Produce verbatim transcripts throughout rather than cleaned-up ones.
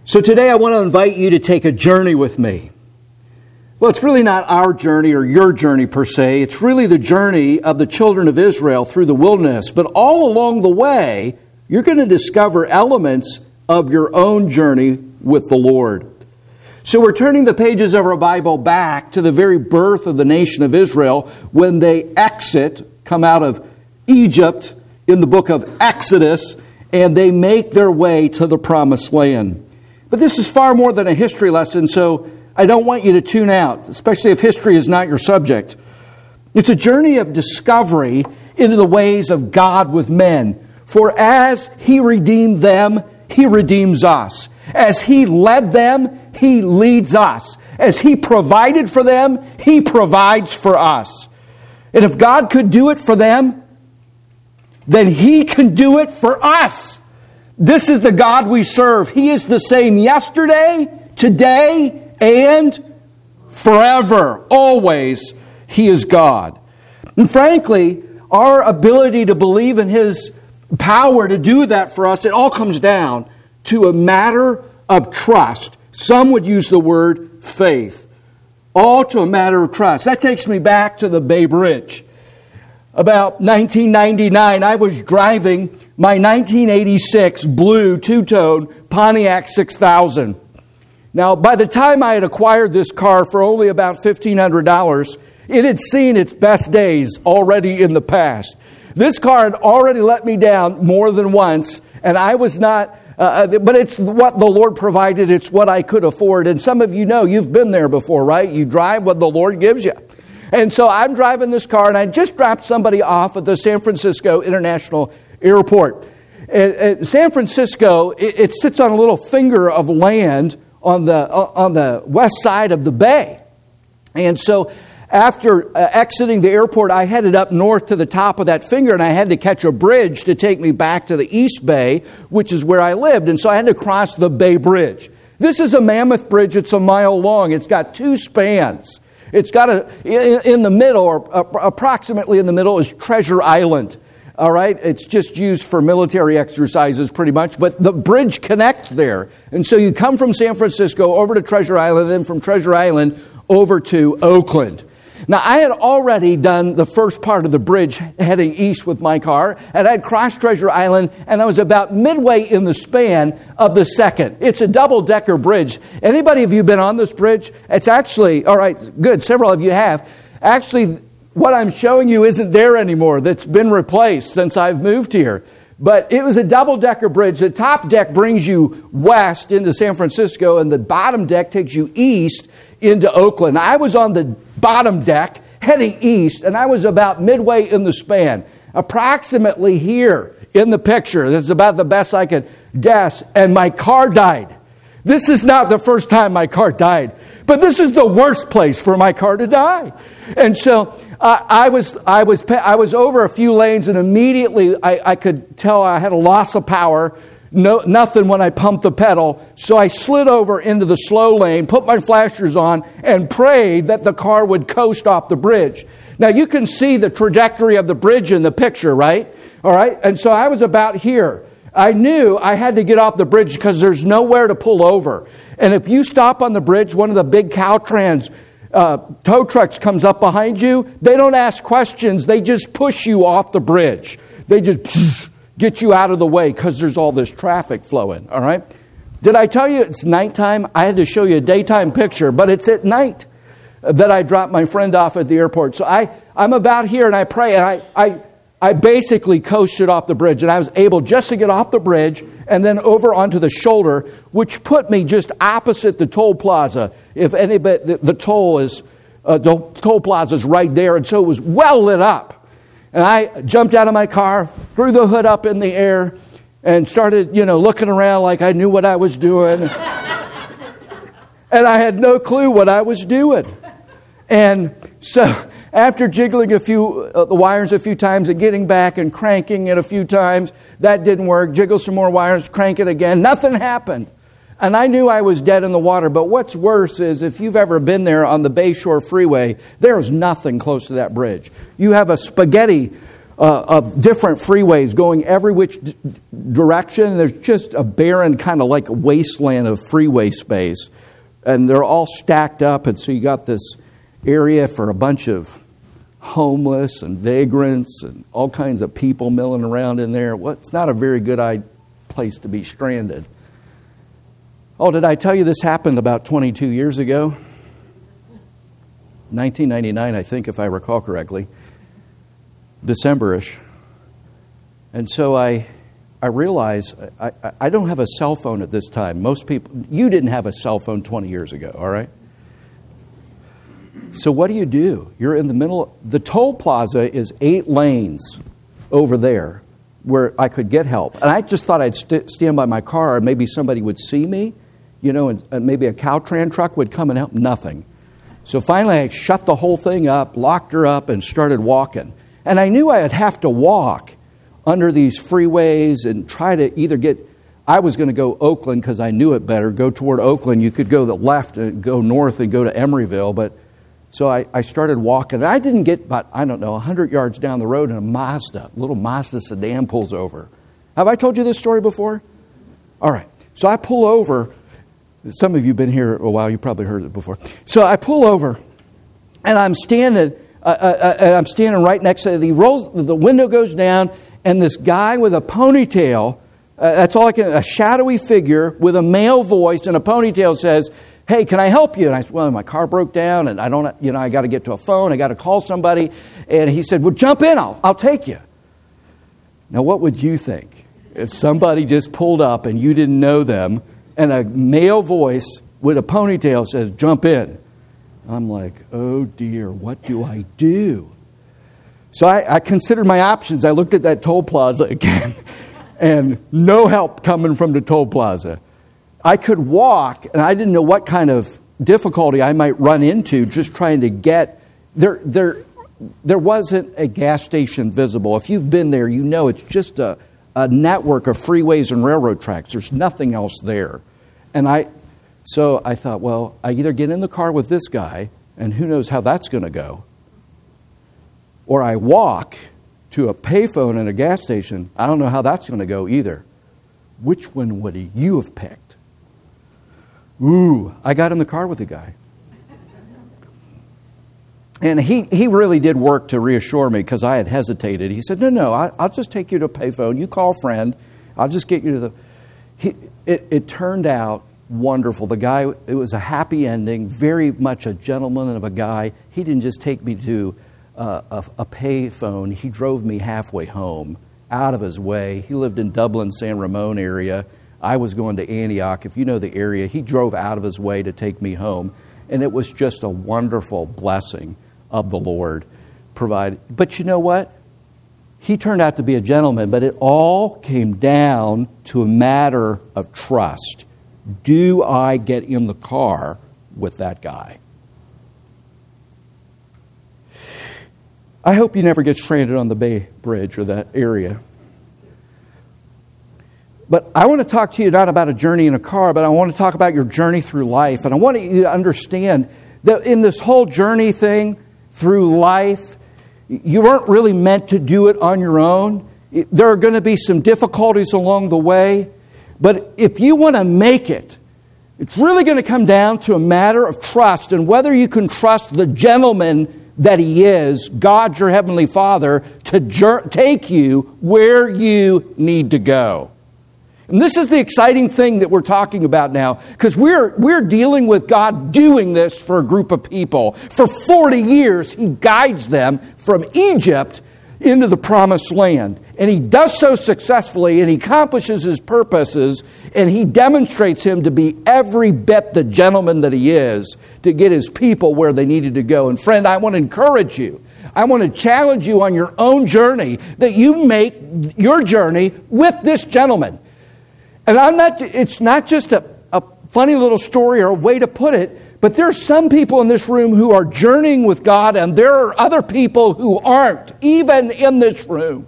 So today I want to invite you to take a journey with me. Well, it's really not our journey or your journey per se. It's really the journey of the children of Israel through the wilderness. But all along the way, you're going to discover elements of your own journey with the Lord. So we're turning the pages of our Bible back to the very birth of the nation of Israel when they exit, come out of Egypt in the book of Exodus, and they make their way to the promised land. But this is far more than a history lesson, so I don't want you to tune out, especially if history is not your subject. It's a journey of discovery into the ways of God with men. For as He redeemed them, He redeems us. As He led them, He leads us. As He provided for them, He provides for us. And if God could do it for them, then He can do it for us. This is the God we serve. He is the same yesterday, today, and forever. Always, He is God. And frankly, our ability to believe in His power to do that for us, it all comes down to a matter of trust. Some would use the word faith. All to a matter of trust. That takes me back to the Bay Bridge. About nineteen ninety-nine, I was driving my nineteen eighty-six blue two-tone Pontiac six thousand. Now, by the time I had acquired this car for only about fifteen hundred dollars, it had seen its best days already in the past. This car had already let me down more than once, and I was not, uh, but it's what the Lord provided, it's what I could afford. And some of you know, you've been there before, right? You drive what the Lord gives you. And so I'm driving this car, and I just dropped somebody off at the San Francisco International Airport. At, at San Francisco, it, it sits on a little finger of land on the on the west side of the bay. And so after uh, exiting the airport, I headed up north to the top of that finger, and I had to catch a bridge to take me back to the East Bay, which is where I lived. And so I had to cross the Bay Bridge. This is a mammoth bridge. It's a mile long. It's got two spans. It's got a, in, in the middle, or uh, approximately in the middle, is Treasure Island. All right? It's just used for military exercises pretty much, but the bridge connects there. And so you come from San Francisco over to Treasure Island, then from Treasure Island over to Oakland. Now, I had already done the first part of the bridge heading east with my car, and I'd crossed Treasure Island, and I was about midway in the span of the second. It's a double-decker bridge. Anybody of you been on this bridge? It's actually, all right, good, several of you have. Actually, what I'm showing you isn't there anymore. That's been replaced since I've moved here. But it was a double-decker bridge. The top deck brings you west into San Francisco, and the bottom deck takes you east into Oakland. I was on the bottom deck heading east, and I was about midway in the span, approximately here in the picture. This is about the best I could guess, and my car died. This is not the first time my car died, but this is the worst place for my car to die. And so uh, I was I was I was over a few lanes, and immediately I, I could tell I had a loss of power. No, nothing when I pumped the pedal. So I slid over into the slow lane, put my flashers on, and prayed that the car would coast off the bridge. Now, you can see the trajectory of the bridge in the picture, right? All right. And so I was about here. I knew I had to get off the bridge because there's nowhere to pull over. And if you stop on the bridge, one of the big Caltrans uh, tow trucks comes up behind you. They don't ask questions. They just push you off the bridge. They just get you out of the way because there's all this traffic flowing, all right? Did I tell you it's nighttime? I had to show you a daytime picture, but it's at night that I dropped my friend off at the airport. So I, I'm about here, and I pray, and I, I, I basically coasted off the bridge, and I was able just to get off the bridge and then over onto the shoulder, which put me just opposite the toll plaza. If anybody, the, the toll is, uh, the toll plaza is right there, and so it was well lit up. And I jumped out of my car, threw the hood up in the air, and started, you know, looking around like I knew what I was doing. And I had no clue what I was doing. And so after jiggling a few uh, the wires a few times and getting back and cranking it a few times, that didn't work. Jiggle some more wires, crank it again. Nothing happened. And I knew I was dead in the water. But what's worse is if you've ever been there on the Bayshore Freeway, there is nothing close to that bridge. You have a spaghetti uh, of different freeways going every which d- direction. There's just a barren kind of like wasteland of freeway space. And they're all stacked up, and so you got this area for a bunch of homeless and vagrants and all kinds of people milling around in there. Well, it's not a very good place to be stranded. Oh, did I tell you this happened about twenty-two years ago? nineteen ninety-nine, I think, if I recall correctly. December-ish. And so I I realize I, I, I don't have a cell phone at this time. Most people, you didn't have a cell phone twenty years ago, all right? So what do you do? You're in the middle. The toll plaza is eight lanes over there where I could get help. And I just thought I'd st- stand by my car and maybe somebody would see me, you know, and, and maybe a Caltrans truck would come and help. Nothing. So finally I shut the whole thing up, locked her up, and started walking. And I knew I'd have to walk under these freeways and try to either get, I was going to go Oakland because I knew it better, go toward Oakland. You could go the left and go north and go to Emeryville, but so I, I started walking. I didn't get about, I don't know, one hundred yards down the road and a Mazda, a little Mazda sedan pulls over. Have I told you this story before? All right. So I pull over. Some of you have been here a while. You probably heard it before. So I pull over, and I'm standing. Uh, uh, uh, I'm standing right next to the rolls. The window goes down, and this guy with a ponytail. Uh, that's all I can. A shadowy figure with a male voice and a ponytail says, "Hey, can I help you?" And I said, "Well, my car broke down, and I don't. You know, I got to get to a phone. I got to call somebody." And he said, "Well, jump in. I'll I'll take you." Now, what would you think if somebody just pulled up and you didn't know them? And a male voice with a ponytail says, "Jump in." I'm like, oh dear, what do I do? So I, I considered my options. I looked at that toll plaza again, and no help coming from the toll plaza. I could walk, and I didn't know what kind of difficulty I might run into just trying to get there. There, there wasn't a gas station visible. If you've been there, you know it's just a a network of freeways and railroad tracks. There's nothing else there. And I, so I thought, well, I either get in the car with this guy, and who knows how that's going to go, or I walk to a payphone and a gas station. I don't know how that's going to go either. Which one would you have picked? Ooh, I got in the car with the guy. And he, he really did work to reassure me because I had hesitated. He said, no, no, I, I'll just take you to a payphone. You call a friend. I'll just get you to the... He, it, it turned out wonderful. The guy, it was a happy ending, very much a gentleman of a guy. He didn't just take me to uh, a, a payphone. He drove me halfway home, out of his way. He lived in Dublin, San Ramon area. I was going to Antioch. If you know the area, he drove out of his way to take me home. And it was just a wonderful blessing of the Lord provided. But you know what? He turned out to be a gentleman, but it all came down to a matter of trust. Do I get in the car with that guy? I hope you never get stranded on the Bay Bridge or that area. But I want to talk to you not about a journey in a car, but I want to talk about your journey through life. And I want you to understand that in this whole journey thing through life, you weren't really meant to do it on your own. There are going to be some difficulties along the way. But if you want to make it, it's really going to come down to a matter of trust and whether you can trust the gentleman that He is, God your Heavenly Father, to jer- take you where you need to go. And this is the exciting thing that we're talking about now, because we're we're dealing with God doing this for a group of people. For forty years, He guides them from Egypt into the promised land. And He does so successfully, and He accomplishes His purposes, and He demonstrates Him to be every bit the gentleman that He is to get His people where they needed to go. And friend, I want to encourage you. I want to challenge you on your own journey that you make your journey with this gentleman. And I'm not. It's not just a, a funny little story or a way to put it, but there are some people in this room who are journeying with God, and there are other people who aren't, even in this room.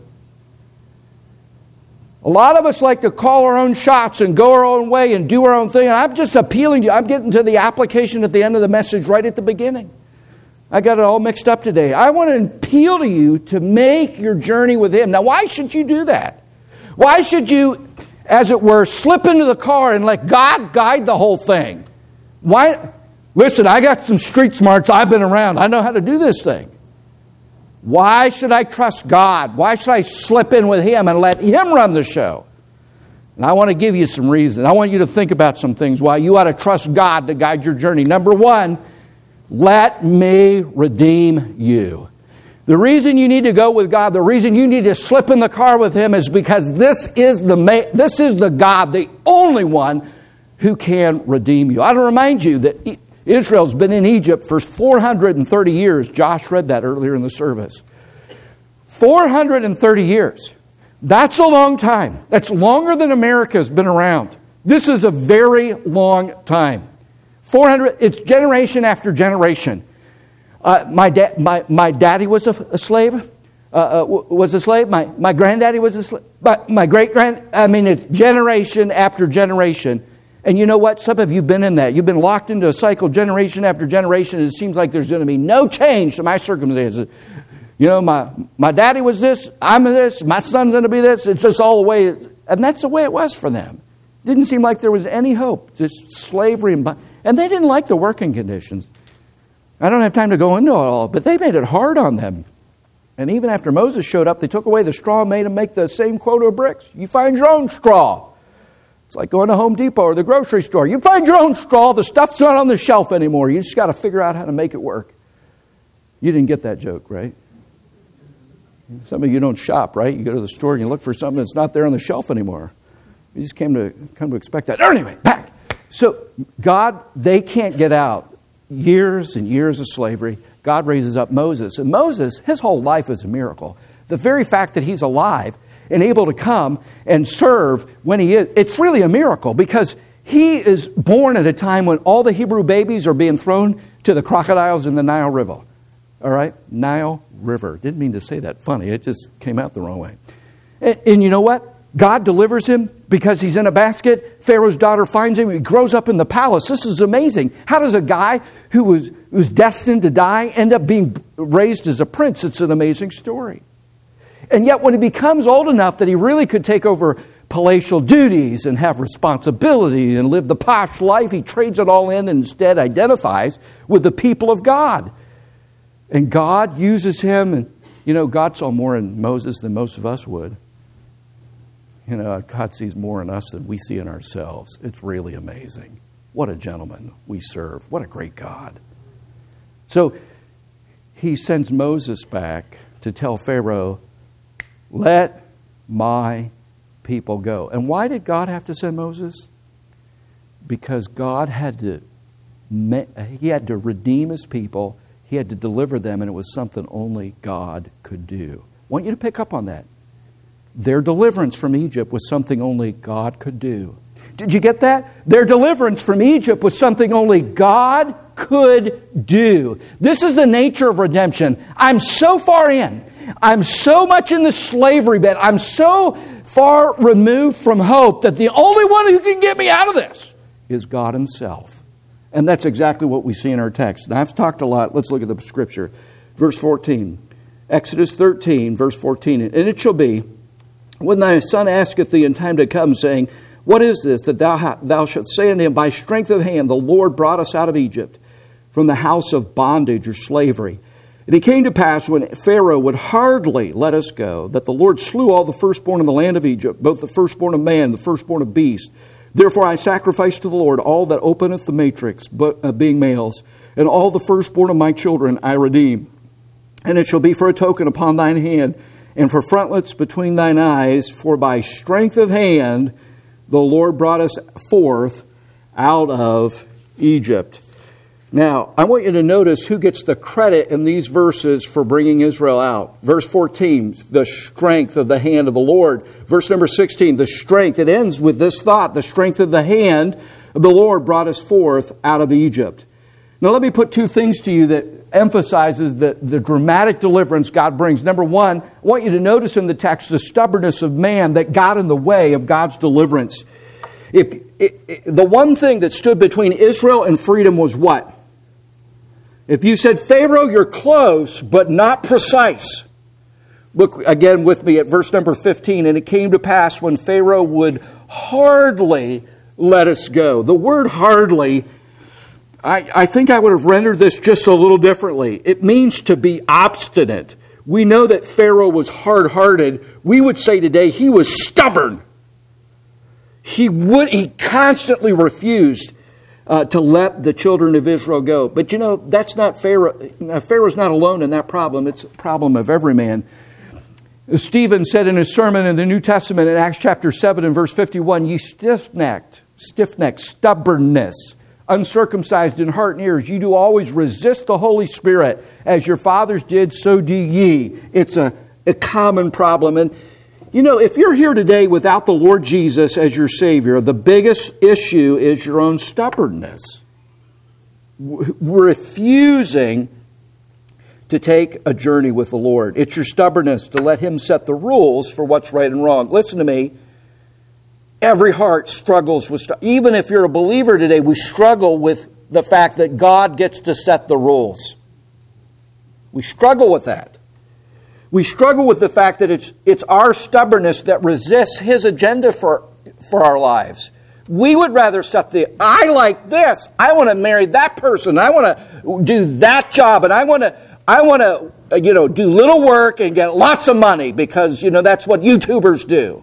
A lot of us like to call our own shots and go our own way and do our own thing. And I'm just appealing to you. I'm getting to the application at the end of the message right at the beginning. I got it all mixed up today. I want to appeal to you to make your journey with Him. Now, why should you do that? Why should you, as it were, slip into the car and let God guide the whole thing? Why? Listen, I got some street smarts. I've been around. I know how to do this thing. Why should I trust God? Why should I slip in with Him and let Him run the show? And I want to give you some reasons. I want you to think about some things why you ought to trust God to guide your journey. Number one, let me redeem you. The reason you need to go with God, the reason you need to slip in the car with Him is because this is the ma- this is the God, the only one who can redeem you. I want to remind you that Israel's been in Egypt for four hundred thirty years. Josh read that earlier in the service. four hundred thirty years. That's a long time. That's longer than America's been around. This is a very long time. four hundred, it's generation after generation. Uh, my, da- my, my daddy was a, a slave. Uh, uh, was a slave. My, my granddaddy was a slave. My, my great-grand, I mean, it's generation after generation. And you know what? Some of you have been in that. You've been locked into a cycle generation after generation, and it seems like there's going to be no change to my circumstances. You know, my, my daddy was this, I'm this, my son's going to be this. It's just all the way. It, and that's the way it was for them. Didn't seem like there was any hope. Just slavery. And, and they didn't like the working conditions. I don't have time to go into it all, but they made it hard on them. And even after Moses showed up, they took away the straw and made them make the same quota of bricks. You find your own straw. It's like going to Home Depot or the grocery store. You find your own straw. The stuff's not on the shelf anymore. You just got to figure out how to make it work. You didn't get that joke, right? Some of you don't shop, right? You go to the store and you look for something that's not there on the shelf anymore. You just came to come to expect that. Anyway, back. So God, they can't get out. Years and years of slavery. God raises up Moses. And Moses, his whole life is a miracle. The very fact that he's alive and able to come and serve when he is, it's really a miracle because he is born at a time when all the Hebrew babies are being thrown to the crocodiles in the Nile River. All right? Nile River. Didn't mean to say that funny. It just came out the wrong way. And, and you know what? God delivers him because he's in a basket. Pharaoh's daughter finds him. He grows up in the palace. This is amazing. How does a guy who was, who was destined to die end up being raised as a prince? It's an amazing story. And yet when he becomes old enough that he really could take over palatial duties and have responsibility and live the posh life, he trades it all in and instead identifies with the people of God. And God uses him. And, you know, God saw more in Moses than most of us would. You know, God sees more in us than we see in ourselves. It's really amazing. What a gentleman we serve. What a great God. So he sends Moses back to tell Pharaoh, let my people go. And why did God have to send Moses? Because God had to, he had to redeem his people. He had to deliver them, and it was something only God could do. I want you to pick up on that. Their deliverance from Egypt was something only God could do. Did you get that? Their deliverance from Egypt was something only God could do. This is the nature of redemption. I'm so far in. I'm so much in the slavery bed. I'm so far removed from hope that the only one who can get me out of this is God himself. And that's exactly what we see in our text. Now, I've talked a lot. Let's look at the scripture. Verse fourteen. Exodus thirteen, verse fourteen. And it shall be, when thy son asketh thee in time to come, saying, what is this that thou, ha- thou shalt say unto him, by strength of hand the Lord brought us out of Egypt, from the house of bondage or slavery. And it came to pass, when Pharaoh would hardly let us go, that the Lord slew all the firstborn in the land of Egypt, both the firstborn of man, the firstborn of beast. Therefore I sacrifice to the Lord all that openeth the matrix, but, uh, being males, and all the firstborn of my children I redeem. And it shall be for a token upon thine hand, and for frontlets between thine eyes, for by strength of hand the Lord brought us forth out of Egypt. Now, I want you to notice who gets the credit in these verses for bringing Israel out. Verse fourteen, the strength of the hand of the Lord. Verse number sixteen, the strength. It ends with this thought, the strength of the hand of the Lord brought us forth out of Egypt. Now, let me put two things to you that emphasizes the, the dramatic deliverance God brings. Number one, I want you to notice in the text the stubbornness of man that got in the way of God's deliverance. If, it, it, the one thing that stood between Israel and freedom was what? If you said, Pharaoh, you're close, but not precise. Look again with me at verse number fifteen. And it came to pass when Pharaoh would hardly let us go. The word hardly, I, I think I would have rendered this just a little differently. It means to be obstinate. We know that Pharaoh was hard-hearted. We would say today he was stubborn. He would. He constantly refused uh, to let the children of Israel go. But you know, that's not Pharaoh. Pharaoh's not alone in that problem. It's a problem of every man. Stephen said in his sermon in the New Testament in Acts chapter seven and verse fifty-one, ye stiff-necked, stiff-necked, stubbornness, uncircumcised in heart and ears, you do always resist the Holy Spirit, as your fathers did, so do ye. It's a, a common problem. And, you know, if you're here today without the Lord Jesus as your Savior, the biggest issue is your own stubbornness. We're refusing to take a journey with the Lord. It's your stubbornness to let Him set the rules for what's right and wrong. Listen to me. Every heart struggles with, even if you're a believer today, we struggle with the fact that God gets to set the rules. We struggle with that. We struggle with the fact that it's it's our stubbornness that resists His agenda for, for our lives. We would rather set the, I like this. I want to marry that person. I want to do that job. And I want to, I want to, you know, do little work and get lots of money because, you know, that's what YouTubers do.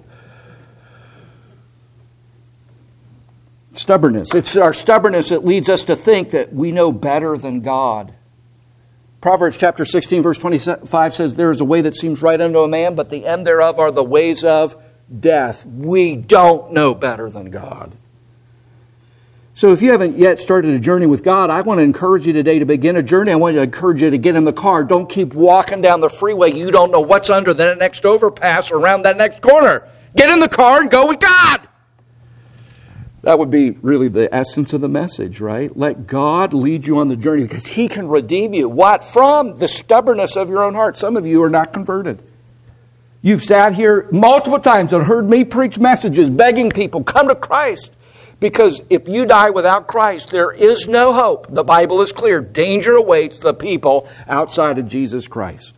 Stubbornness. It's our stubbornness that leads us to think that we know better than God. Proverbs chapter sixteen, verse twenty-five says, there is a way that seems right unto a man, but the end thereof are the ways of death. We don't know better than God. So if you haven't yet started a journey with God, I want to encourage you today to begin a journey. I want to encourage you to get in the car. Don't keep walking down the freeway. You don't know what's under that next overpass or around that next corner. Get in the car and go with God. That would be really the essence of the message, right? Let God lead you on the journey because He can redeem you. What? From the stubbornness of your own heart. Some of you are not converted. You've sat here multiple times and heard me preach messages begging people, come to Christ. Because if you die without Christ, there is no hope. The Bible is clear. Danger awaits the people outside of Jesus Christ.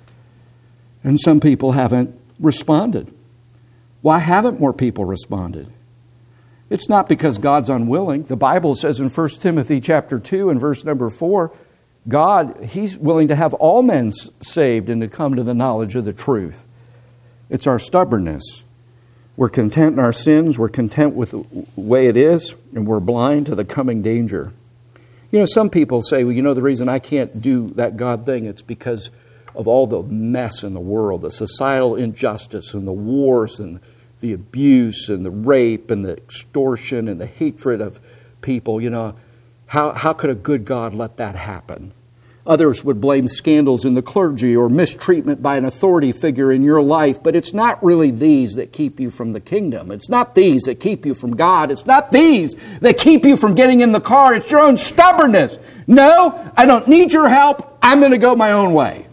And some people haven't responded. Why haven't more people responded? It's not because God's unwilling. The Bible says in First Timothy chapter two and verse number four, God, He's willing to have all men saved and to come to the knowledge of the truth. It's our stubbornness. We're content in our sins. We're content with the way it is. And we're blind to the coming danger. You know, some people say, well, you know, the reason I can't do that God thing, it's because of all the mess in the world, the societal injustice and the wars and the abuse and the rape and the extortion and the hatred of people. You know, how, how could a good God let that happen? Others would blame scandals in the clergy or mistreatment by an authority figure in your life. But it's not really these that keep you from the kingdom. It's not these that keep you from God. It's not these that keep you from getting in the car. It's your own stubbornness. No, I don't need your help. I'm going to go my own way.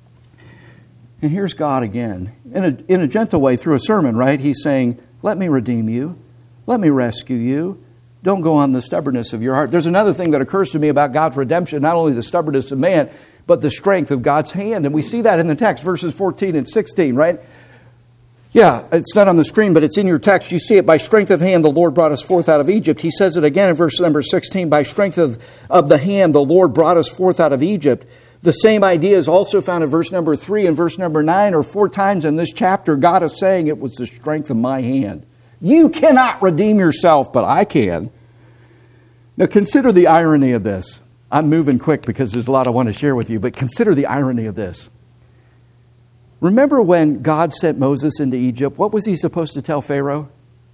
And here's God again, in a, in a gentle way through a sermon, right? He's saying, let me redeem you. Let me rescue you. Don't go on the stubbornness of your heart. There's another thing that occurs to me about God's redemption, not only the stubbornness of man, but the strength of God's hand. And we see that in the text, verses fourteen and sixteen, right? Yeah, it's not on the screen, but it's in your text. You see it, by strength of hand, the Lord brought us forth out of Egypt. He says it again in verse number sixteen, by strength of, of the hand, the Lord brought us forth out of Egypt. The same idea is also found in verse number three and verse number nine, or four times in this chapter. God is saying it was the strength of my hand. You cannot redeem yourself, but I can. Now consider the irony of this. I'm moving quick because there's a lot I want to share with you, but consider the irony of this. Remember when God sent Moses into Egypt, what was he supposed to tell Pharaoh?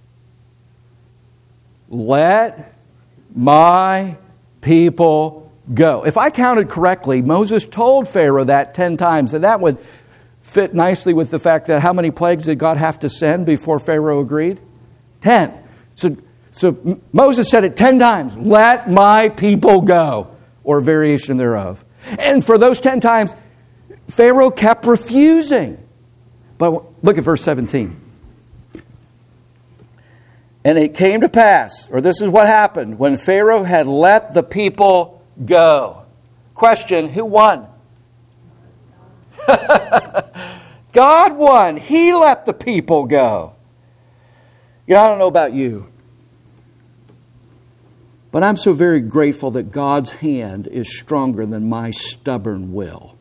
Let my people go. If I counted correctly, Moses told Pharaoh that ten times, and that would fit nicely with the fact that how many plagues did God have to send before Pharaoh agreed? Ten. So, so Moses said it ten times, let my people go, or a variation thereof. And for those ten times, Pharaoh kept refusing. But look at verse seventeen. And it came to pass, or this is what happened, when Pharaoh had let the people go. Question, who won? God won. He let the people go. You know, I don't know about you, but I'm so very grateful that God's hand is stronger than my stubborn will.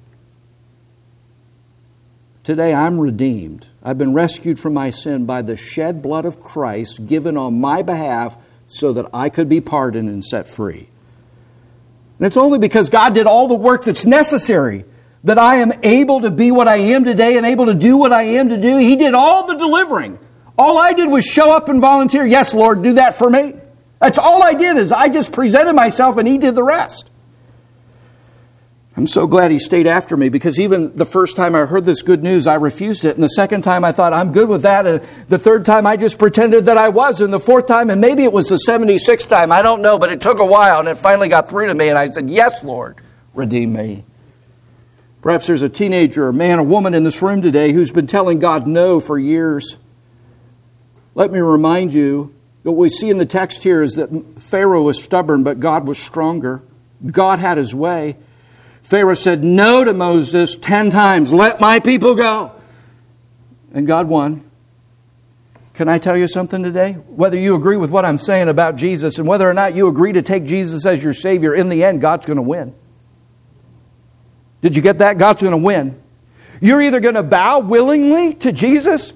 Today I'm redeemed. I've been rescued from my sin by the shed blood of Christ given on my behalf so that I could be pardoned and set free. And it's only because God did all the work that's necessary that I am able to be what I am today and able to do what I am to do. He did all the delivering. All I did was show up and volunteer. Yes, Lord, do that for me. That's all I did, is I just presented myself and He did the rest. I'm so glad He stayed after me, because even the first time I heard this good news, I refused it. And the second time I thought, I'm good with that. And the third time I just pretended that I was. And the fourth time, and maybe it was the seventy-sixth time, I don't know, but it took a while and it finally got through to me. And I said, yes, Lord, redeem me. Perhaps there's a teenager, a man, a woman in this room today who's been telling God no for years. Let me remind you, what we see in the text here is that Pharaoh was stubborn, but God was stronger. God had His way. Pharaoh said no to Moses ten times. Let my people go. And God won. Can I tell you something today? Whether you agree with what I'm saying about Jesus and whether or not you agree to take Jesus as your Savior, in the end, God's going to win. Did you get that? God's going to win. You're either going to bow willingly to Jesus.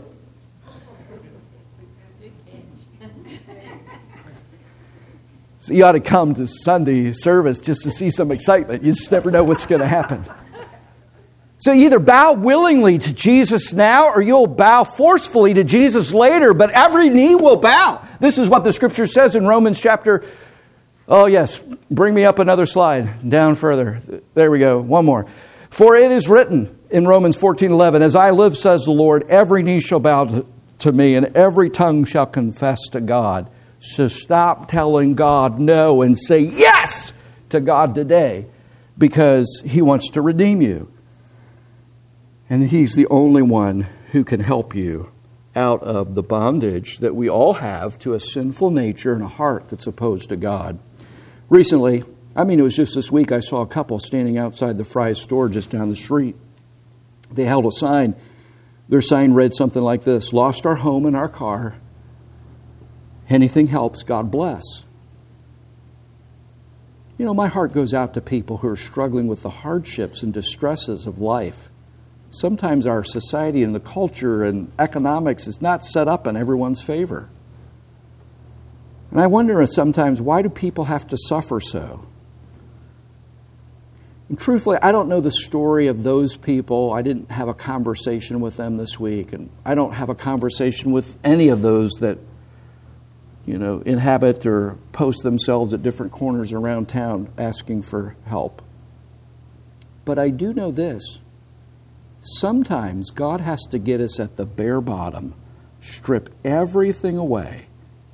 So you ought to come to Sunday service just to see some excitement. You just never know what's going to happen. So you either bow willingly to Jesus now, or you'll bow forcefully to Jesus later, but every knee will bow. This is what the Scripture says in Romans chapter... Oh yes, bring me up another slide, down further. There we go, one more. For it is written in Romans fourteen eleven, as I live, says the Lord, every knee shall bow to, to me, and every tongue shall confess to God. So stop telling God no and say yes to God today, because He wants to redeem you. And He's the only one who can help you out of the bondage that we all have to a sinful nature and a heart that's opposed to God. Recently, I mean it was just this week, I saw a couple standing outside the Fry's store just down the street. They held a sign. Their sign read something like this: lost our home and our car. Anything helps, God bless. You know, my heart goes out to people who are struggling with the hardships and distresses of life. Sometimes our society and the culture and economics is not set up in everyone's favor. And I wonder sometimes, why do people have to suffer so? And truthfully, I don't know the story of those people. I didn't have a conversation with them this week. And I don't have a conversation with any of those that, you know, inhabit or post themselves at different corners around town asking for help. But I do know this. Sometimes God has to get us at the bare bottom, strip everything away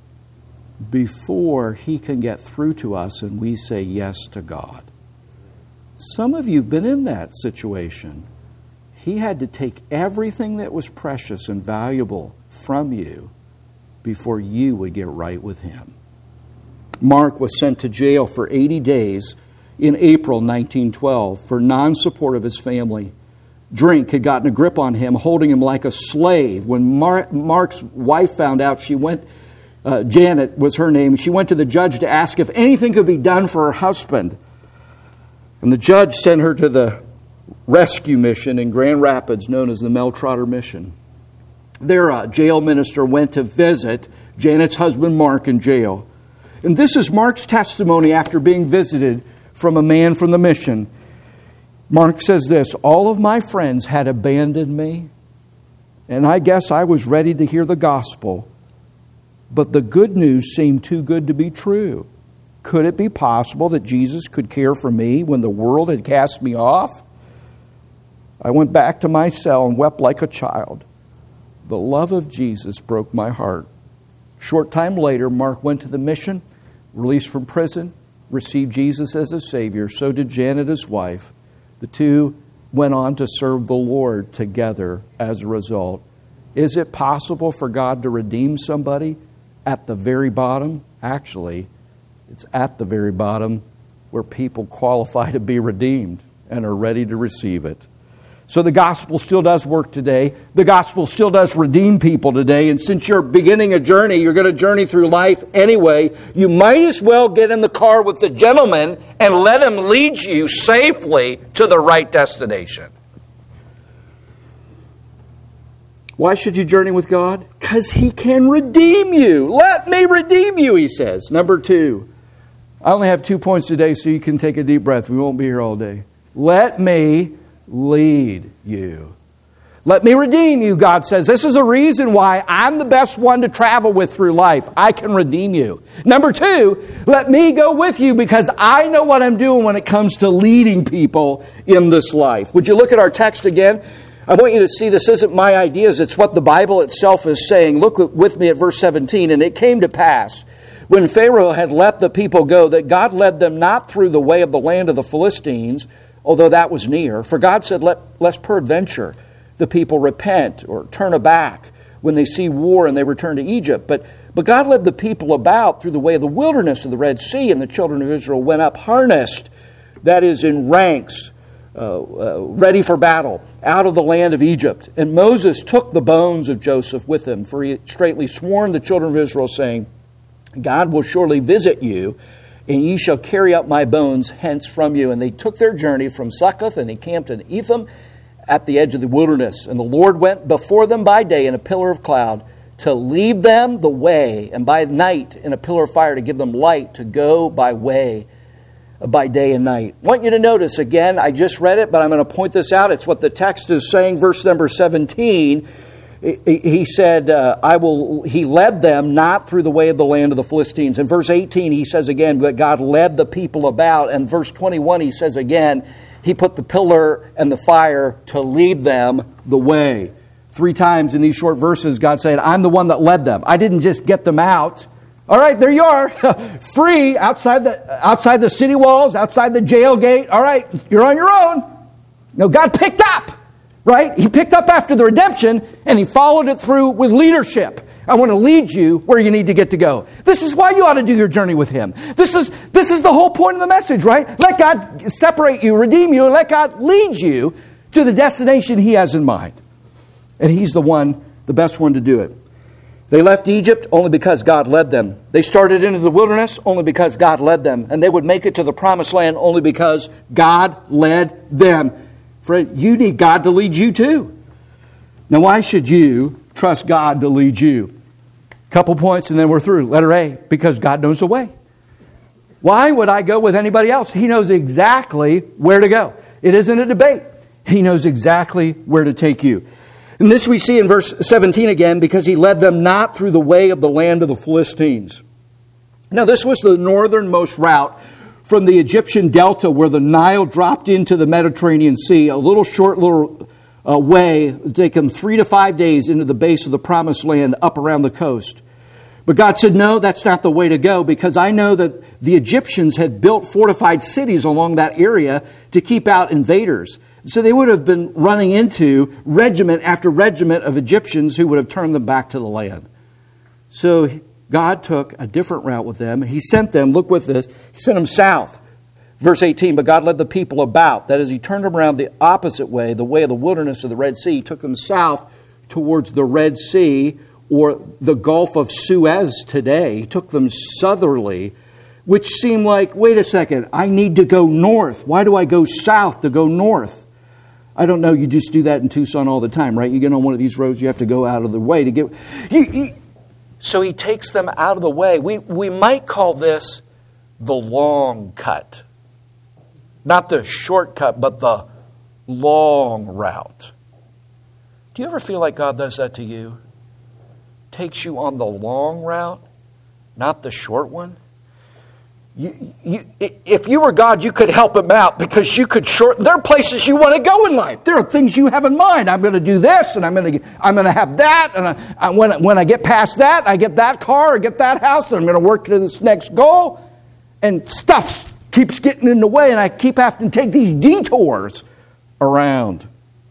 before He can get through to us and we say yes to God. Some of you have been in that situation. He had to take everything that was precious and valuable from you before you would get right with Him. Mark was sent to jail for eighty days in April nineteen twelve for non-support of his family. Drink had gotten a grip on him, holding him like a slave. When Mar- Mark's wife found out, she went, uh, Janet was her name, she went to the judge to ask if anything could be done for her husband. And the judge sent her to the rescue mission in Grand Rapids known as the Mel Trotter Mission. Their uh, jail minister went to visit Janet's husband Mark in jail. And this is Mark's testimony after being visited from a man from the mission. Mark says this: all of my friends had abandoned me, and I guess I was ready to hear the gospel. But the good news seemed too good to be true. Could it be possible that Jesus could care for me when the world had cast me off? I went back to my cell and wept like a child. The love of Jesus broke my heart. Short time later, Mark went to the mission, released from prison, received Jesus as a Savior. So did Janet, his wife. The two went on to serve the Lord together as a result. Is it possible for God to redeem somebody at the very bottom? Actually, it's at the very bottom where people qualify to be redeemed and are ready to receive it. So the gospel still does work today. The gospel still does redeem people today. And since you're beginning a journey, you're going to journey through life anyway, you might as well get in the car with the gentleman and let him lead you safely to the right destination. Why should you journey with God? Because He can redeem you. Let me redeem you, He says. Number two, I only have two points today, so you can take a deep breath. We won't be here all day. Let me lead you. Let me redeem you, God says. This is a reason why I'm the best one to travel with through life. I can redeem you. Number two, let me go with you because I know what I'm doing when it comes to leading people in this life. Would you look at our text again? I want you to see this isn't my ideas. It's what the Bible itself is saying. Look with me at verse seventeen. And it came to pass, when Pharaoh had let the people go, that God led them not through the way of the land of the Philistines, although that was near. For God said, Let, lest peradventure the people repent or turn aback when they see war and they return to Egypt. But, but God led the people about through the way of the wilderness of the Red Sea, and the children of Israel went up harnessed, that is, in ranks, uh, uh, ready for battle, out of the land of Egypt. And Moses took the bones of Joseph with him, for he had straitly sworn the children of Israel, saying, God will surely visit you, and ye shall carry up my bones hence from you. And they took their journey from Succoth, and encamped in Etham at the edge of the wilderness. And the Lord went before them by day in a pillar of cloud to lead them the way, and by night in a pillar of fire to give them light to go by way by day and night. I want you to notice, again, I just read it, but I'm going to point this out. It's what the text is saying, verse number seventeen. He said, uh, I will. He led them not through the way of the land of the Philistines. In verse eighteen, he says again that God led the people about. And verse twenty-one, he says again, He put the pillar and the fire to lead them the way. Three times in these short verses, God said, I'm the one that led them. I didn't just get them out. All right, there you are, free outside the outside the city walls, outside the jail gate. All right, you're on your own. No, God picked up. Right? He picked up after the redemption, and He followed it through with leadership. I want to lead you where you need to get to go. This is why you ought to do your journey with Him. This is, this is the whole point of the message, right? Let God separate you, redeem you, and let God lead you to the destination He has in mind. And He's the one, the best one to do it. They left Egypt only because God led them. They started into the wilderness only because God led them. And they would make it to the promised land only because God led them. Friend, you need God to lead you too. Now, why should you trust God to lead you? Couple points and then we're through. Letter A, because God knows the way. Why would I go with anybody else? He knows exactly where to go. It isn't a debate. He knows exactly where to take you. And this we see in verse seventeen again, because He led them not through the way of the land of the Philistines. Now, this was the northernmost route from the Egyptian delta where the Nile dropped into the Mediterranean Sea, a little short little uh, way, take them three to five days into the base of the promised land up around the coast. But God said, no, that's not the way to go, because I know that the Egyptians had built fortified cities along that area to keep out invaders. So they would have been running into regiment after regiment of Egyptians who would have turned them back to the land. So God took a different route with them. He sent them, look with this, He sent them south. Verse eighteen, but God led the people about. That is, He turned them around the opposite way, the way of the wilderness of the Red Sea. He took them south towards the Red Sea, or the Gulf of Suez today. He took them southerly, which seemed like, wait a second, I need to go north. Why do I go south to go north? I don't know, you just do that in Tucson all the time, right? You get on one of these roads, you have to go out of the way to get... You, you, So He takes them out of the way. We we might call this the long cut. Not the shortcut, but the long route. Do you ever feel like God does that to you? Takes you on the long route, not the short one? You, you, if you were God, you could help Him out because you could shorten. There are places you want to go in life. There are things you have in mind. I'm going to do this, and I'm going to I'm going to have that, and I, I, when when I get past that, I get that car, I get that house, and I'm going to work to this next goal. And stuff keeps getting in the way, and I keep having to take these detours around.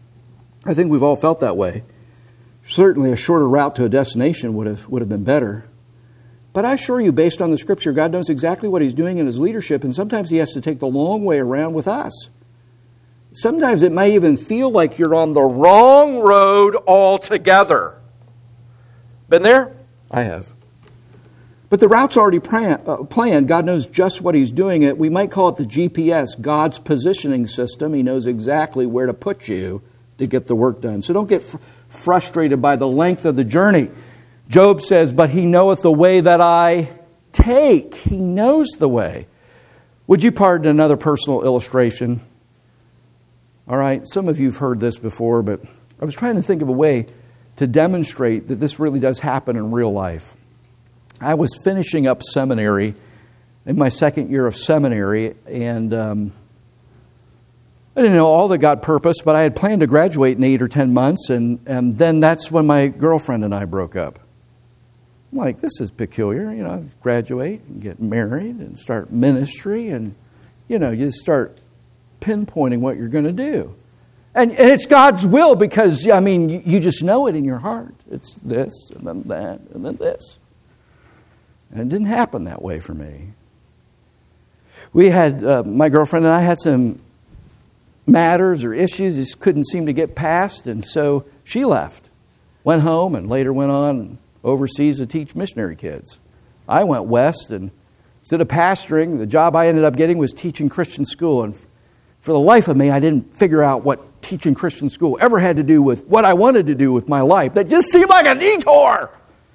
I think we've all felt that way. Certainly, a shorter route to a destination would have would have been better. But I assure you, based on the Scripture, God knows exactly what He's doing in His leadership, and sometimes He has to take the long way around with us. Sometimes it may even feel like you're on the wrong road altogether. Been there? I have. But the route's already planned. God knows just what He's doing. It. We might call it the G P S, God's positioning system. He knows exactly where to put you to get the work done. So don't get fr- frustrated by the length of the journey. Job says, but He knoweth the way that I take. He knows the way. Would you pardon another personal illustration? All right, some of you have heard this before, but I was trying to think of a way to demonstrate that this really does happen in real life. I was finishing up seminary in my second year of seminary, and um, I didn't know all that God purposed, but I had planned to graduate in eight or ten months, and, and then that's when my girlfriend and I broke up. I'm like, this is peculiar, you know, graduate and get married and start ministry, and, you know, you start pinpointing what you're going to do. And, and it's God's will because, I mean, you, you just know it in your heart. It's this, and then that, and then this. And it didn't happen that way for me. We had, uh, my girlfriend and I had some matters or issues just couldn't seem to get past, and so she left. Went home and later went on overseas to teach missionary kids. I went west, and instead of pastoring, the job I ended up getting was teaching Christian school. And for the life of me, I didn't figure out what teaching Christian school ever had to do with what I wanted to do with my life. That just seemed like a detour.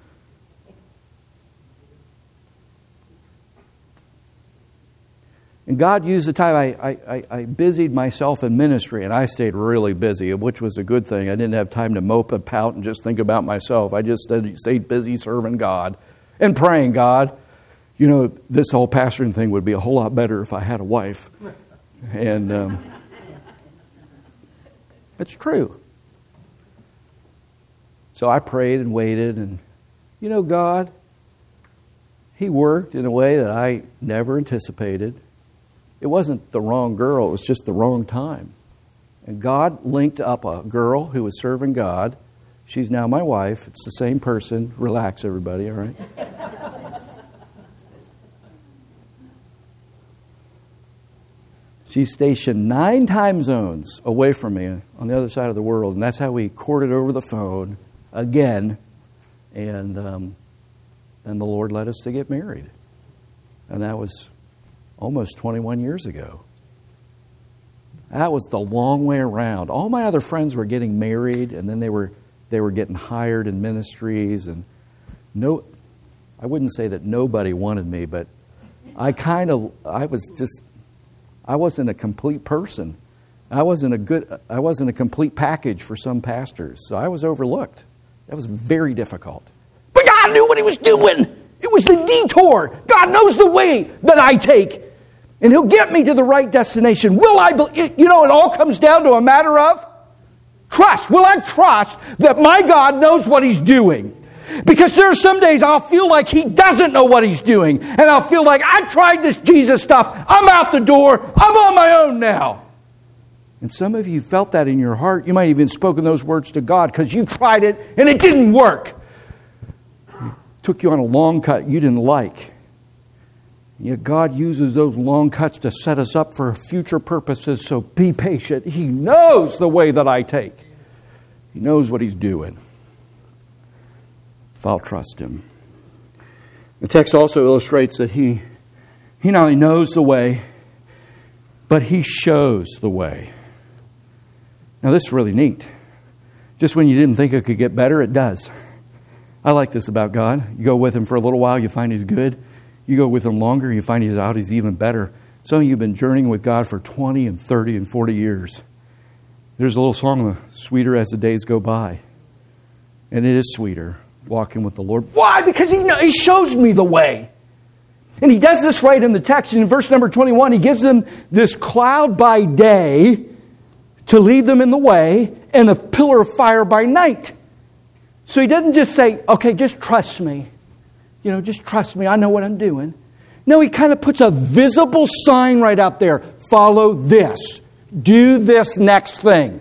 And God used the time I, I, I busied myself in ministry, and I stayed really busy, which was a good thing. I didn't have time to mope and pout and just think about myself. I just stayed, stayed busy serving God and praying, God, you know, this whole pastoring thing would be a whole lot better if I had a wife. And um, it's true. So I prayed and waited, and, you know, God, He worked in a way that I never anticipated. It wasn't the wrong girl, it was just the wrong time. And God linked up a girl who was serving God. She's now my wife. It's the same person. Relax, everybody, all right? She's stationed nine time zones away from me on the other side of the world. And that's how we courted over the phone again. And, um, and the Lord led us to get married. And that was almost twenty-one years ago. That was the long way around. All my other friends were getting married, and then they were they were getting hired in ministries, and no, I wouldn't say that nobody wanted me, but I kind of I was just I wasn't a complete person. I wasn't a good I wasn't a complete package for some pastors, so I was overlooked. That was very difficult. But God knew what He was doing. It was the detour. God knows the way that I take. And He'll get me to the right destination. Will I, be, you know, it all comes down to a matter of trust. Will I trust that my God knows what He's doing? Because there are some days I'll feel like He doesn't know what He's doing. And I'll feel like, I tried this Jesus stuff. I'm out the door. I'm on my own now. And some of you felt that in your heart. You might have even spoken those words to God because you tried it and it didn't work. It took you on a long cut you didn't like. Yet God uses those long cuts to set us up for future purposes, so be patient. He knows the way that I take. He knows what He's doing. If I'll trust Him. The text also illustrates that He, he not only knows the way, but He shows the way. Now this is really neat. Just when you didn't think it could get better, it does. I like this about God. You go with Him for a little while, you find He's good. You go with Him longer, you find He's out, He's even better. Some of you have been journeying with God for twenty and thirty and forty years. There's a little song, Sweeter As the Days Go By. And it is sweeter, walking with the Lord. Why? Because He, he shows me the way. And He does this right in the text. In verse number twenty-one, He gives them this cloud by day to lead them in the way and a pillar of fire by night. So He doesn't just say, okay, just trust me. You know, just trust me. I know what I'm doing. No, He kind of puts a visible sign right out there. Follow this. Do this next thing.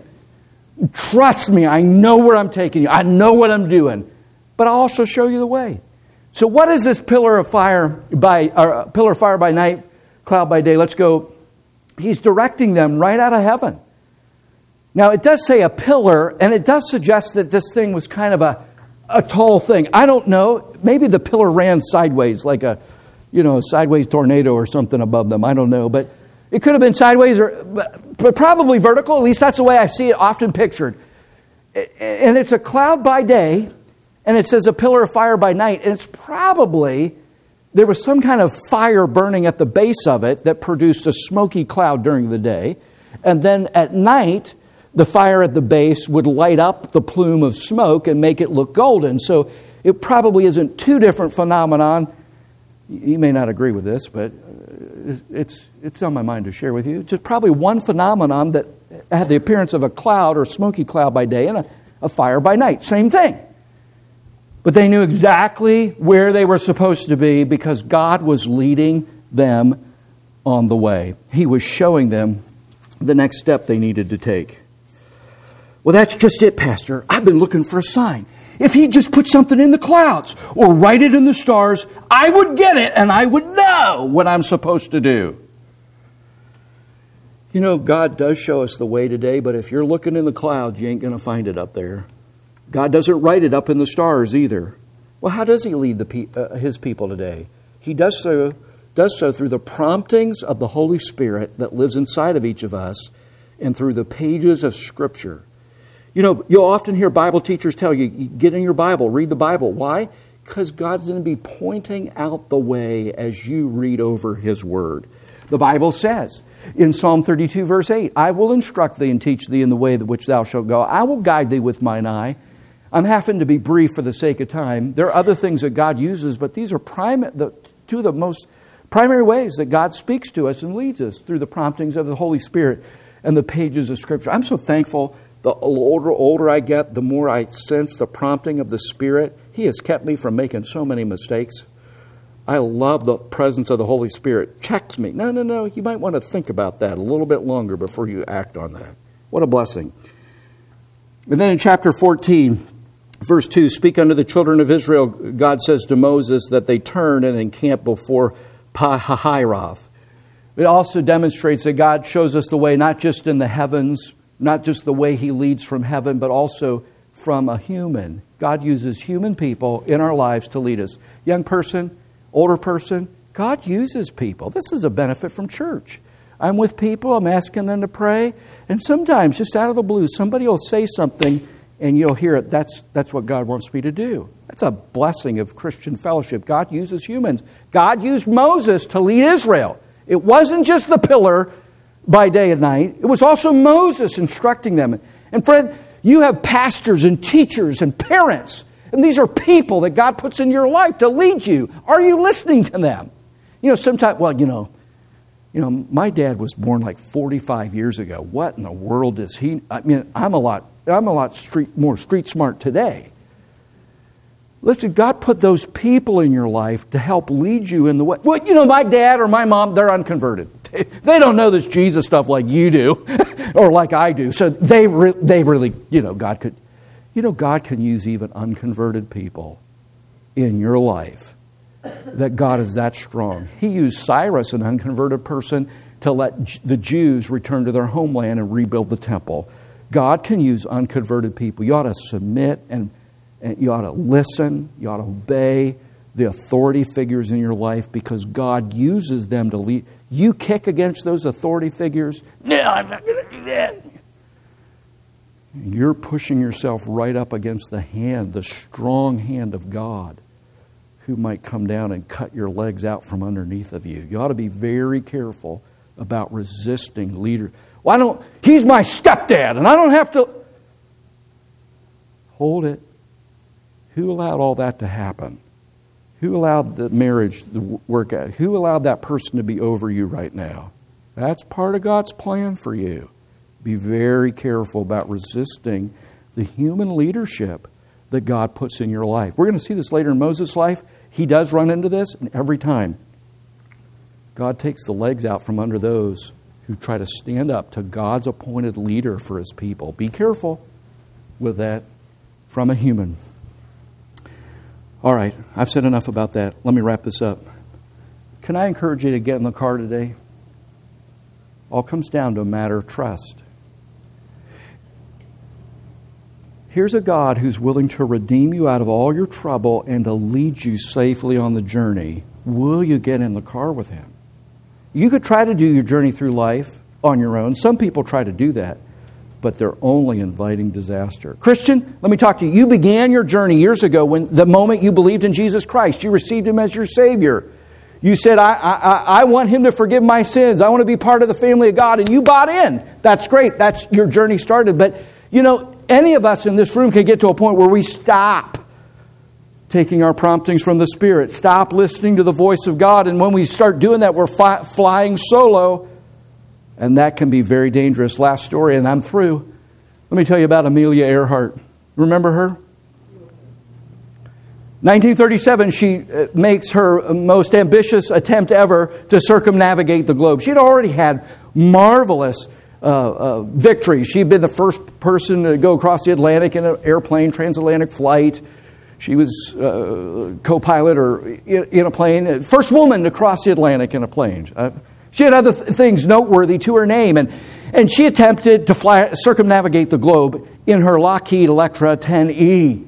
Trust me. I know where I'm taking you. I know what I'm doing. But I'll also show you the way. So what is this pillar of fire by or pillar of fire by night, cloud by day? Let's go. He's directing them right out of heaven. Now, it does say a pillar, and it does suggest that this thing was kind of a, a tall thing. I don't know. Maybe the pillar ran sideways, like a, you know, a sideways tornado or something above them. I don't know. But it could have been sideways, or but, but probably vertical. At least that's the way I see it often pictured. And it's a cloud by day, and it says a pillar of fire by night. And it's probably, there was some kind of fire burning at the base of it that produced a smoky cloud during the day. And then at night, the fire at the base would light up the plume of smoke and make it look golden. So it probably isn't too different phenomenon. You may not agree with this, but it's it's on my mind to share with you. It's just probably one phenomenon that had the appearance of a cloud or smoky cloud by day and a, a fire by night. Same thing. But they knew exactly where they were supposed to be because God was leading them on the way. He was showing them the next step they needed to take. Well, that's just it, Pastor. I've been looking for a sign. If he just put something in the clouds or write it in the stars, I would get it and I would know what I'm supposed to do. You know, God does show us the way today, but if you're looking in the clouds, you ain't going to find it up there. God doesn't write it up in the stars either. Well, how does he lead the pe- uh, his people today? He does so, does so through the promptings of the Holy Spirit that lives inside of each of us and through the pages of Scripture. You know, you'll often hear Bible teachers tell you, get in your Bible, read the Bible. Why? Because God's going to be pointing out the way as you read over His Word. The Bible says in Psalm thirty-two, verse eight, I will instruct thee and teach thee in the way which thou shalt go. I will guide thee with mine eye. I'm having to be brief for the sake of time. There are other things that God uses, but these are prime, the, two of the most primary ways that God speaks to us and leads us through the promptings of the Holy Spirit and the pages of Scripture. I'm so thankful. The older, older I get, the more I sense the prompting of the Spirit. He has kept me from making so many mistakes. I love the presence of the Holy Spirit. Checks me. No, no, no. You might want to think about that a little bit longer before you act on that. What a blessing. And then in chapter fourteen, verse two, speak unto the children of Israel, God says to Moses that they turn and encamp before Pi-hahiroth. It also demonstrates that God shows us the way not just in the heavens, not just the way He leads from heaven, but also from a human. God uses human people in our lives to lead us. Young person, older person, God uses people. This is a benefit from church. I'm with people, I'm asking them to pray, and sometimes, just out of the blue, somebody will say something and you'll hear it. That's, that's what God wants me to do. That's a blessing of Christian fellowship. God uses humans. God used Moses to lead Israel. It wasn't just the pillar by day and night. It was also Moses instructing them. And friend, you have pastors and teachers and parents, and these are people that God puts in your life to lead you. Are you listening to them? You know, sometimes, well, you know, you know, my dad was born like forty-five years ago. What in the world is he? I mean, I'm a lot, I'm a lot street, more street smart today. Listen, God put those people in your life to help lead you in the way. Well, you know, my dad or my mom, they're unconverted. They don't know this Jesus stuff like you do or like I do. So they re- they really, you know, God could, you know, God can use even unconverted people in your life. That God is that strong. He used Cyrus, an unconverted person, to let the Jews return to their homeland and rebuild the temple. God can use unconverted people. You ought to submit and, and you ought to listen. You ought to obey the authority figures in your life because God uses them to lead. You kick against those authority figures. No, I'm not going to do that. You're pushing yourself right up against the hand, the strong hand of God, who might come down and cut your legs out from underneath of you. You ought to be very careful about resisting leaders. Well, I don't, he's my stepdad, and I don't have to. Hold it. Who allowed all that to happen? Who allowed the marriage to work out? Who allowed that person to be over you right now? That's part of God's plan for you. Be very careful about resisting the human leadership that God puts in your life. We're going to see this later in Moses' life. He does run into this, and every time God takes the legs out from under those who try to stand up to God's appointed leader for His people. Be careful with that from a human. All right, I've said enough about that. Let me wrap this up. Can I encourage you to get in the car today? All comes down to a matter of trust. Here's a God who's willing to redeem you out of all your trouble and to lead you safely on the journey. Will you get in the car with Him? You could try to do your journey through life on your own. Some people try to do that, but they're only inviting disaster. Christian, let me talk to you. You began your journey years ago when the moment you believed in Jesus Christ. You received Him as your Savior. You said, I, I, I want Him to forgive my sins. I want to be part of the family of God. And you bought in. That's great. That's your journey started. But, you know, any of us in this room can get to a point where we stop taking our promptings from the Spirit. Stop listening to the voice of God. And when we start doing that, we're fi- flying solo. And that can be very dangerous. Last story, and I'm through. Let me tell you about Amelia Earhart. Remember her? nineteen thirty-seven, she makes her most ambitious attempt ever to circumnavigate the globe. She'd already had marvelous uh, uh, victories. She'd been the first person to go across the Atlantic in an airplane, transatlantic flight. She was uh, co-pilot or in, in a plane. First woman to cross the Atlantic in a plane. Uh, she had other th- things noteworthy to her name. And, and she attempted to fly, circumnavigate the globe in her Lockheed Electra ten E.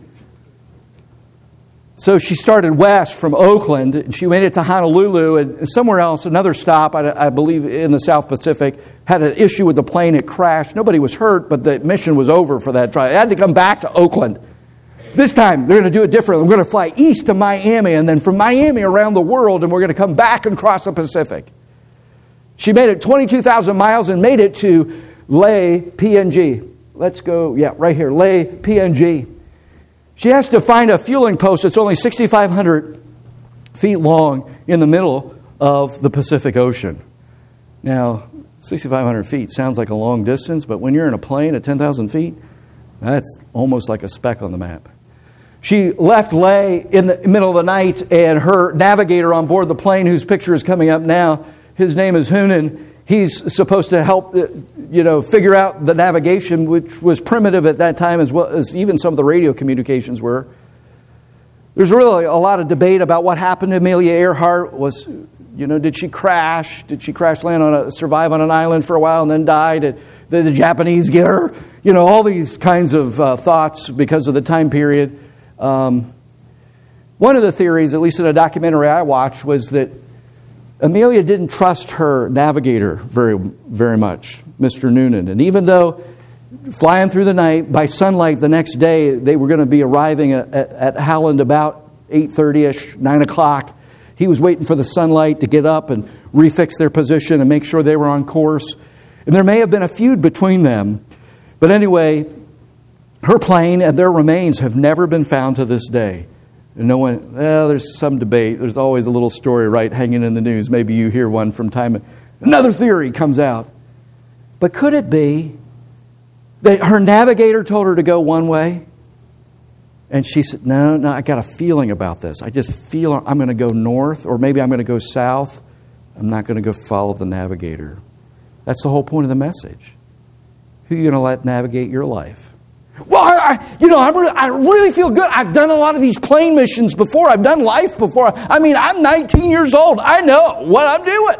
So she started west from Oakland, and she made it to Honolulu, and somewhere else, another stop, I, I believe in the South Pacific, had an issue with the plane. It crashed. Nobody was hurt, but the mission was over for that drive. It had to come back to Oakland. This time, they're going to do it differently. We're going to fly east to Miami, and then from Miami around the world, and we're going to come back and cross the Pacific. She made it twenty-two thousand miles and made it to Lae, P N G. Let's go, yeah, right here, Lae, P N G. She has to find a fueling post that's only six thousand five hundred feet long in the middle of the Pacific Ocean. Now, six thousand five hundred feet sounds like a long distance, but when you're in a plane at ten thousand feet, that's almost like a speck on the map. She left Lae in the middle of the night, and her navigator on board the plane, whose picture is coming up now, his name is Hunan. He's supposed to help, you know, figure out the navigation, which was primitive at that time, as well as even some of the radio communications were. There's really a lot of debate about what happened to Amelia Earhart. Was, you know, did she crash? Did she crash land on a, survive on an island for a while and then die? Did, did the Japanese get her? You know, all these kinds of uh, thoughts because of the time period. Um, one of the theories, at least in a documentary I watched, was that Amelia didn't trust her navigator very, very much, Mister Noonan. And even though flying through the night, by sunlight the next day, they were going to be arriving at, at, at Howland about eight thirty-ish, nine o'clock. He was waiting for the sunlight to get up and refix their position and make sure they were on course. And there may have been a feud between them. But anyway, her plane and their remains have never been found to this day. And no one, well, there's some debate. There's always a little story, right, hanging in the news. Maybe you hear one from time. Another theory comes out. But could it be that her navigator told her to go one way? And she said, no, no, I got a feeling about this. I just feel I'm going to go north, or maybe I'm going to go south. I'm not going to go follow the navigator. That's the whole point of the message. Who are you going to let navigate your life? Well, I, I, you know, I really, I really feel good. I've done a lot of these plane missions before. I've done life before. I mean, I'm nineteen years old. I know what I'm doing.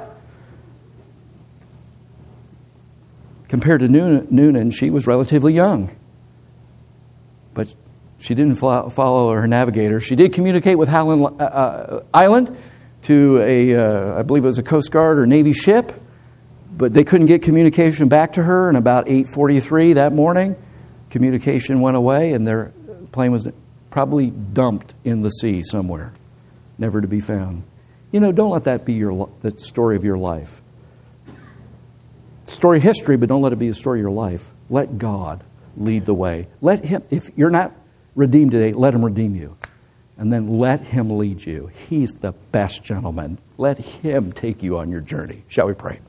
Compared to Noonan, she was relatively young. But she didn't follow her navigator. She did communicate with Howland uh, Island to a, uh, I believe it was a Coast Guard or Navy ship. But they couldn't get communication back to her. And about eight forty-three that morning, communication went away, and their plane was probably dumped in the sea somewhere, never to be found. You know, don't let that be your the story of your life. Story of history, but don't let it be the story of your life. Let God lead the way. Let Him, if you're not redeemed today, let Him redeem you. And then let Him lead you. He's the best gentleman. Let Him take you on your journey. Shall we pray?